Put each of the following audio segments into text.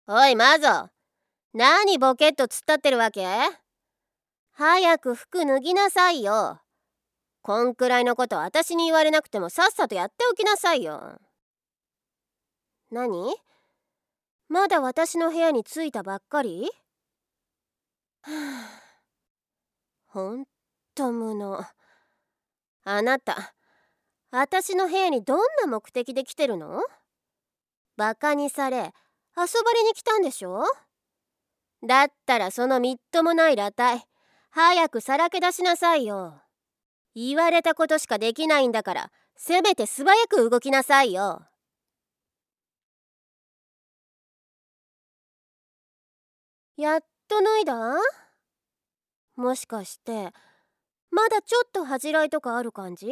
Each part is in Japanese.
おいマゾ、何ボケっと突っ立ってるわけ？早く服脱ぎなさいよ。こんくらいのこと私に言われなくてもさっさとやっておきなさいよ。何？まだ私の部屋に着いたばっかり？ほんと無能。あなた、私の部屋にどんな目的で来てるの？バカにされ、遊ばれに来たんでしょ？だったらそのみっともない裸体、早くさらけ出しなさいよ。言われたことしかできないんだから、せめて素早く動きなさいよ。やっと脱いだ？もしかしてまだちょっと恥じらいとかある感じ？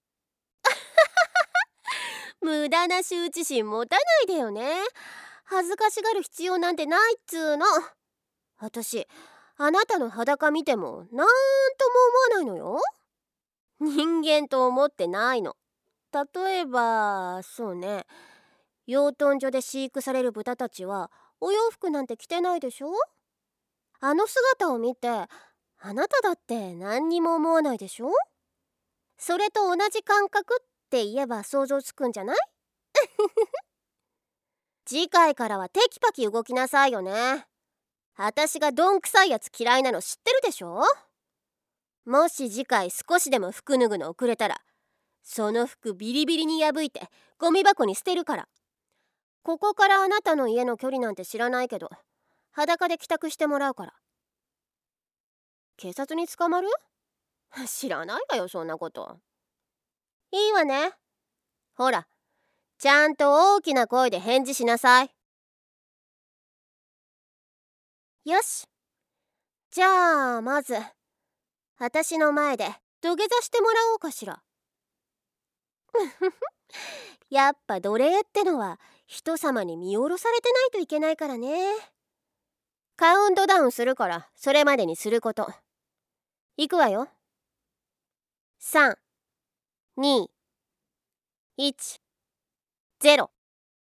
無駄な羞恥心持たないでよね。恥ずかしがる必要なんてないっつーの。私、あなたの裸見てもなんとも思わないのよ。人間と思ってないの。例えばそうね、養豚場で飼育される豚たちはお洋服なんて着てないでしょ？あの姿を見てあなただって何にも思わないでしょ？それと同じ感覚って言えば想像つくんじゃない？次回からはテキパキ動きなさいよね。私がどんくさいやつ嫌いなの知ってるでしょ？もし次回少しでも服脱ぐの遅れたら、その服ビリビリに破いてゴミ箱に捨てるから。ここからあなたの家の距離なんて知らないけど、裸で帰宅してもらうから。警察に捕まる？知らないわよそんなこと。いいわね。ほら、ちゃんと大きな声で返事しなさい。よし。じゃあまず私の前で土下座してもらおうかしら。やっぱ奴隷ってのは人様に見下ろされてないといけないからね。カウントダウンするからそれまでにすること。いくわよ。3、2、1、0。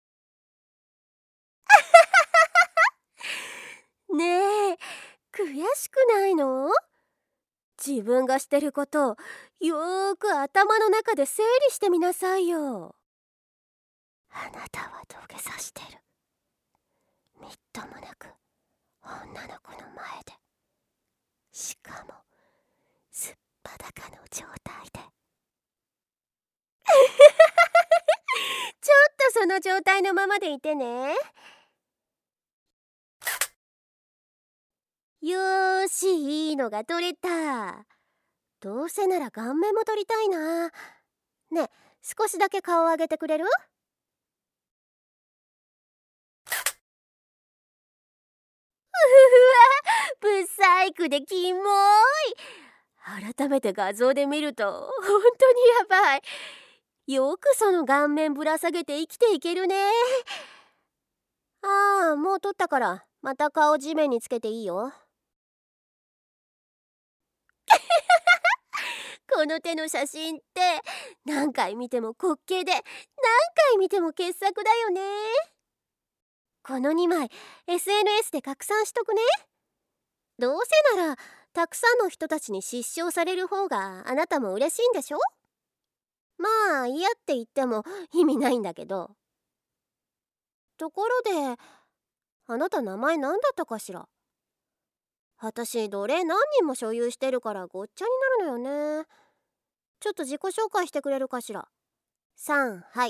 ねえ、悔しくないの？自分がしてることをよーく頭の中で整理してみなさいよ。あなたは土下座してる。みっともなく女の子の前で、しかもすっぱだかの状態で。ちょっとその状態のままでいてね。よーし、いいのが取れた。どうせなら顔面も取りたいな。ねえ、少しだけ顔上げてくれる？うわ、ブサイクでキモい。改めて画像で見ると本当にやばい。よくその顔面ぶら下げて生きていけるね。ああ、もう撮ったからまた顔地面につけていいよ。この手の写真って何回見ても滑稽で何回見ても傑作だよね。この2枚 SNS で拡散しとくね。どうせならたくさんの人たちに失笑される方があなたも嬉しいんでしょ？まあ嫌って言っても意味ないんだけど。ところであなた名前何だったかしら？私奴隷何人も所有してるからごっちゃになるのよね。ちょっと自己紹介してくれるかしら？はい。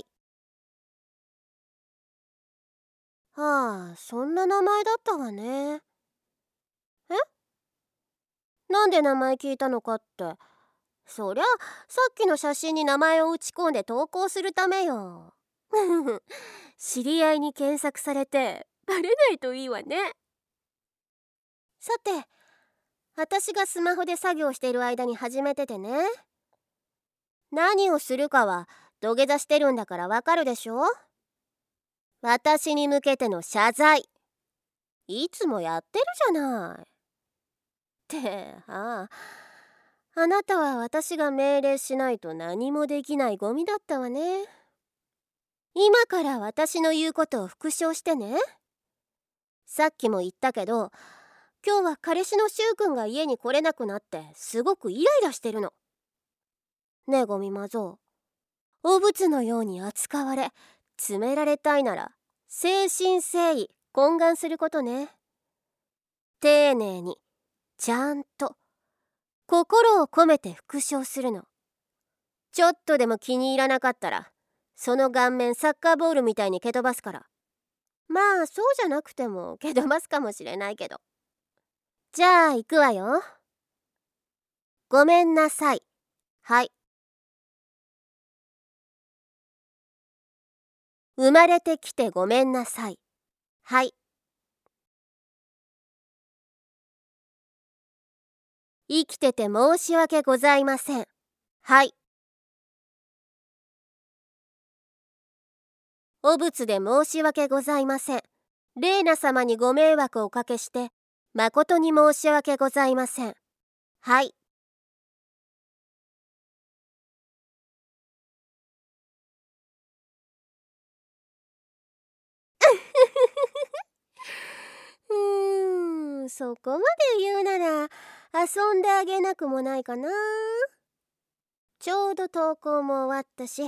ああ、そんな名前だったわね。え？なんで名前聞いたのかって。そりゃさっきの写真に名前を打ち込んで投稿するためよ。知り合いに検索されてバレないといいわね。さて、私がスマホで作業している間に始めててね。何をするかは土下座してるんだからわかるでしょ？私に向けての謝罪。いつもやってるじゃない。ってあなたは私が命令しないと何もできないゴミだったわね。今から私の言うことを復唱してね。 さっきも言ったけど、今日は彼氏のしゅうくんが家に来れなくなってすごくイライラしてるの。ねえゴミマゾウ、汚物のように扱われ詰められたいなら誠心誠意懇願することね。丁寧にちゃんと心を込めて復唱するの。ちょっとでも気に入らなかったらその顔面サッカーボールみたいに蹴飛ばすから。まあそうじゃなくても蹴飛ばすかもしれないけど。じゃあ行くわよ。ごめんなさい。はい。生まれてきてごめんなさい。はい。生きてて申し訳ございません。はい。お仏で申し訳ございません。レイナ様にご迷惑をおかけして誠に申し訳ございません。はい。そこまで言うなら遊んであげなくもないかな。ちょうど登校も終わったし。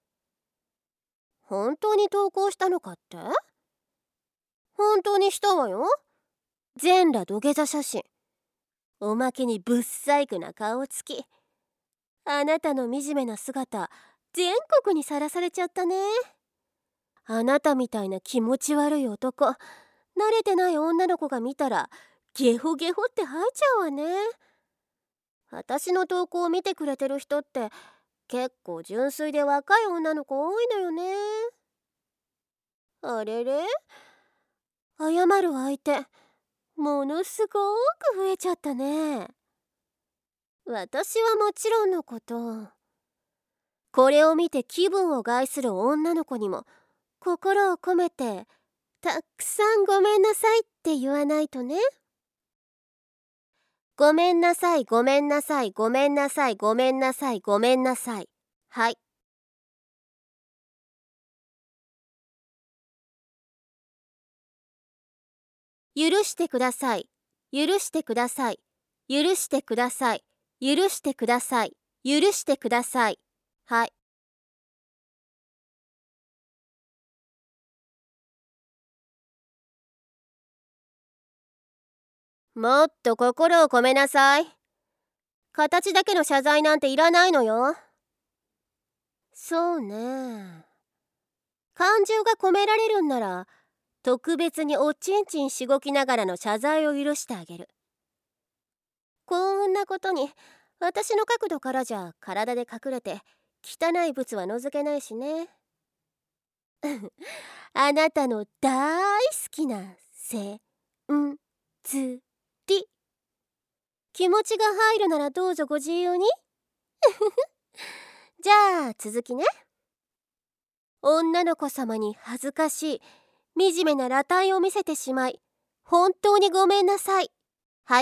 本当に登校したのかって？本当にしたわよ。全裸土下座写真。おまけにぶっ細工な顔つき。あなたの惨めな姿全国にさらされちゃったね。あなたみたいな気持ち悪い男、慣れてない女の子が見たらゲホゲホって吐いちゃうわね。私の投稿を見てくれてる人って結構純粋で若い女の子多いのよね。あれれ、謝る相手ものすごく増えちゃったね。私はもちろんのこと、これを見て気分を害する女の子にも心を込めてたくさんごめんなさいって言わないとね。ごめんなさい、ごめんなさい、ごめんなさい、ごめんなさい、ごめんなさい。はい。許してください、許してください、許してください、許してください、許してください。はい。もっと心を込めなさい。形だけの謝罪なんていらないのよ。そうね。感情が込められるんなら特別におちんちんしごきながらの謝罪を許してあげる。こんなことに私の角度からじゃ体で隠れて汚いブツは覗けないしね。あなたの大好きなせんつり。気持ちが入るならどうぞご自由に。じゃあ続きね。女の子様に恥ずかしい惨めな裸体を見せてしまい本当にごめんなさい。はい。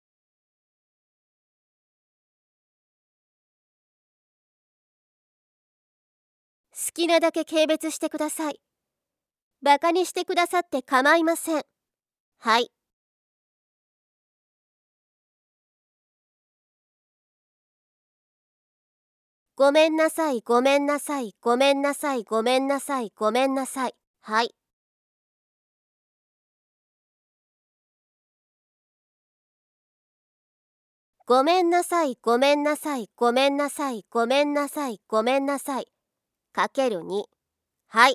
好きなだけ軽蔑してください。バカにしてくださって構いません。はい。ごめんなさい、ごめんなさい、ごめんなさい、ごめんなさい、ごめんなさい。はい。ごめんなさい、ごめんなさい、ごめんなさい、ごめんなさい、ごめんなさい。かける2。はい。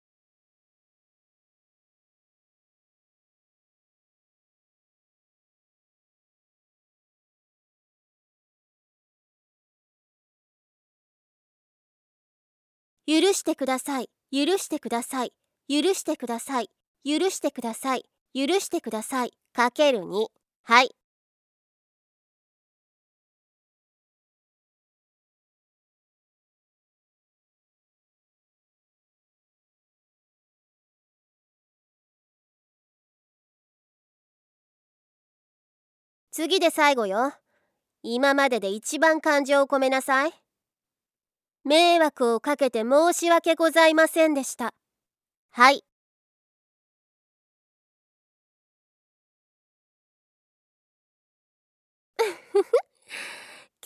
許してください、許してください、許してください、許してください、許してください。かける2。はい。次で最後よ。今までで一番感情を込めなさい。迷惑をかけて申し訳ございませんでした。はい。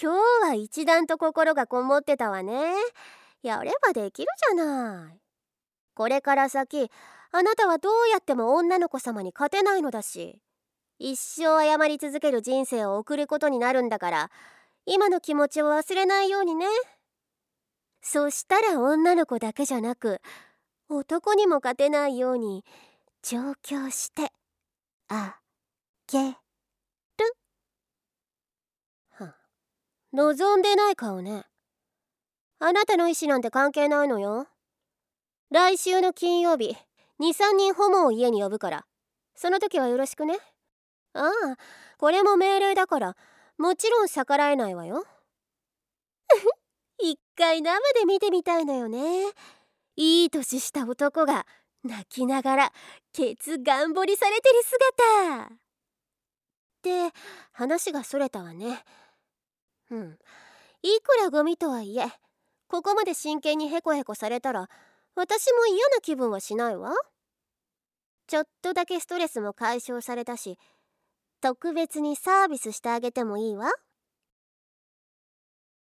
今日は一段と心がこもってたわね。やればできるじゃない。これから先、あなたはどうやっても女の子様に勝てないのだし、一生謝り続ける人生を送ることになるんだから、今の気持ちを忘れないようにね。そしたら女の子だけじゃなく、男にも勝てないように上京してあげる。望んでない顔ね。あなたの意思なんて関係ないのよ。来週の金曜日、2、3人ホモを家に呼ぶから、その時はよろしくね。ああ、これも命令だから、もちろん逆らえないわよ。一回生で見てみたいのよね。いい年した男が泣きながらケツがんぼりされてる姿。って話がそれたわね。いくらゴミとはいえ、ここまで真剣にヘコヘコされたら私も嫌な気分はしないわ。ちょっとだけストレスも解消されたし、特別にサービスしてあげてもいいわ。